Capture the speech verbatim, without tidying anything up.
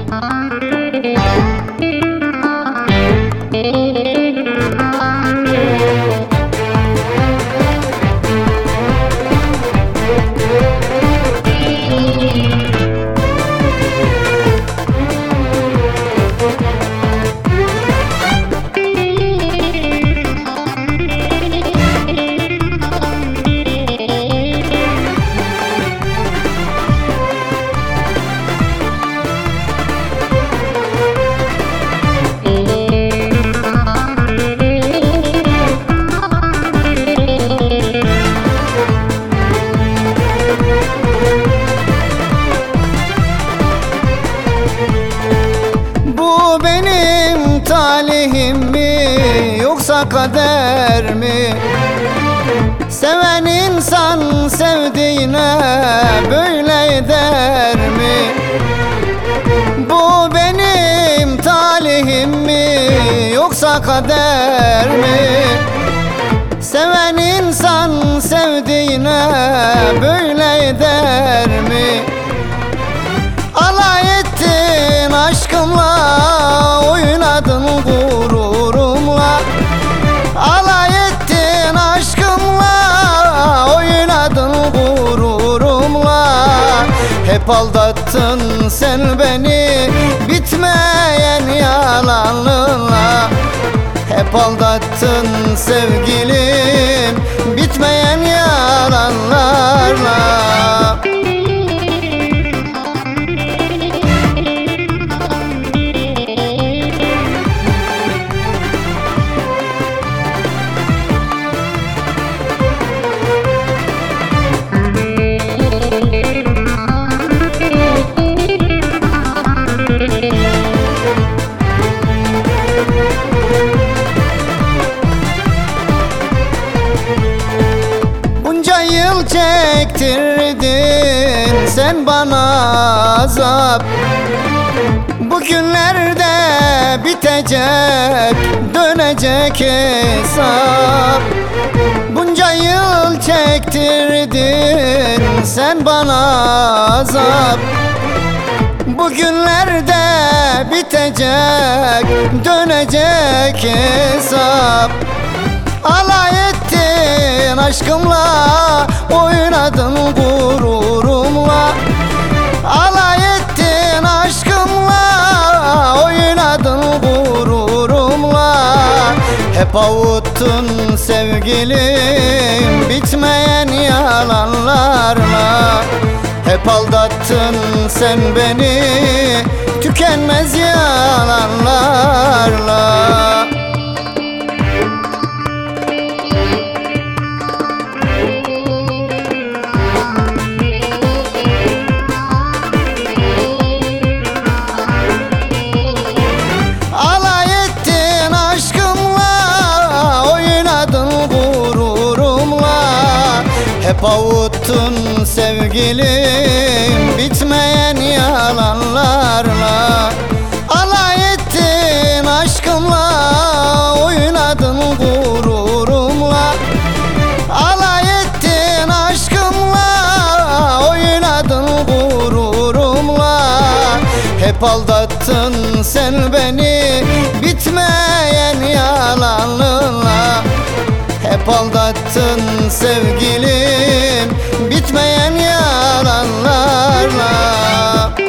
Bu benim talihim mi yoksa kader mi? Seven insan sevdiğine böyle eder mi? Bu benim talihim mi yoksa kader mi? Seven insan sevdiğine böyle eder mi? Alay ettin aşkımla, oynadın gururumla. Alay ettin aşkımla, oynadın gururumla. Hep aldattın sen beni bitmeyen yalanlarla. Hep aldattın sevgilim bitmeyen yalanlarla. Bunca yıl çektirdin sen bana azap. Bugünlerde bitecek, dönecek hesap. Bunca yıl çektirdin sen bana azap. Bugünlerde bitecek, dönecek hesap. Alay ettin aşkımla, oynadın gururumla. Alay ettin aşkımla, oynadın gururumla. Hep avuttun sevgilim bitmeyen yalanlarla. Hep aldattın sen beni tükenmez yalanlarla. Alay ettin aşkımla, oynadın gururumla. Hep avuttun sevgilim bitmeyen yalanlarla. Alay ettin aşkımla, oynadın gururumla. Alay ettin aşkımla, oynadın gururumla. Hep aldattın sen beni bitmeyen yalanlarla. Hep aldattın sevgilim bitmeyen yalanlarla.